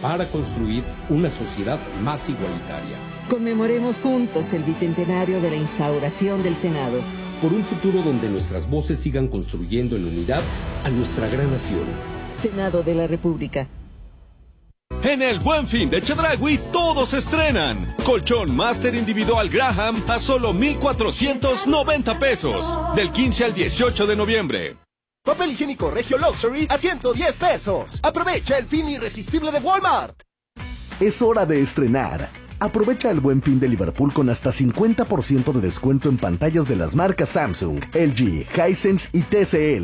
para construir una sociedad más igualitaria. Conmemoremos juntos el bicentenario de la instauración del Senado. Por un futuro donde nuestras voces sigan construyendo en unidad a nuestra gran nación. Senado de la República. En el Buen Fin de Chedraui todos estrenan. Colchón Master Individual Graham a solo 1,490 pesos. Del 15 al 18 de noviembre. Papel higiénico Regio Luxury a 110 pesos. Aprovecha el fin irresistible de Walmart. Es hora de estrenar. Aprovecha el Buen Fin de Liverpool con hasta 50% de descuento en pantallas de las marcas Samsung, LG, Hisense y TCL.